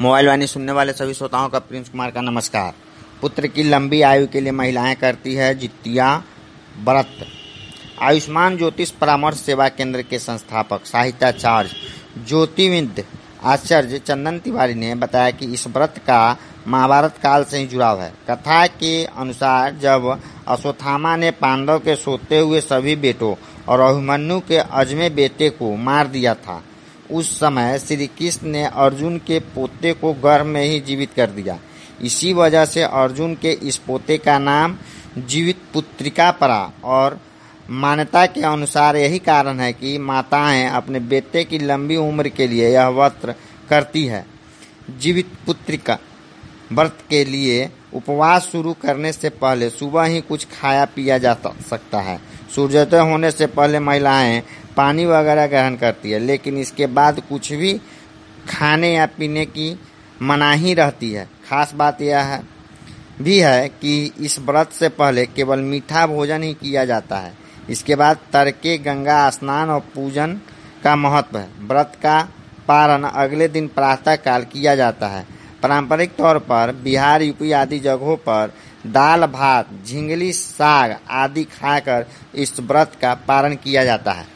Mobile वाणी सुनने वाले सभी श्रोताओं का प्रिंस कुमार का नमस्कार। पुत्र की लंबी आयु के लिए महिलाएं करती है जितिया व्रत। आयुष्मान ज्योतिष परामर्श सेवा केंद्र के संस्थापक साहित्याचार्य ज्योतिविद आचार्य चंदन तिवारी ने बताया कि इस व्रत का महाभारत काल से ही जुड़ाव है। कथा के अनुसार जब अश्वत्थामा ने पांडव के सोते हुए सभी बेटों और अभिमन्यु के अजमे बेटे को मार दिया था, उस समय श्री कृष्ण ने अर्जुन के पोते को गर्भ में ही जीवित कर दिया। इसी वजह से अर्जुन के इस पोते का नाम जीवित पुत्रिका पड़ा और मान्यता के अनुसार यही कारण है कि माताएं अपने बेटे की लंबी उम्र के लिए यह व्रत करती है। जीवित पुत्रिका व्रत के लिए उपवास शुरू करने से पहले सुबह ही कुछ खाया पिया जा सकता है। सूर्योदय होने से पहले महिलाएं पानी वगैरह ग्रहण करती है, लेकिन इसके बाद कुछ भी खाने या पीने की मनाही रहती है। खास बात यह भी है कि इस व्रत से पहले केवल मीठा भोजन ही किया जाता है। इसके बाद तड़के गंगा स्नान और पूजन का महत्व है। व्रत का पारण अगले दिन प्रातः काल किया जाता है। पारंपरिक तौर पर बिहार, यूपी आदि जगहों पर दाल भात, झिंगली, साग आदि खाकर इस व्रत का पारण किया जाता है।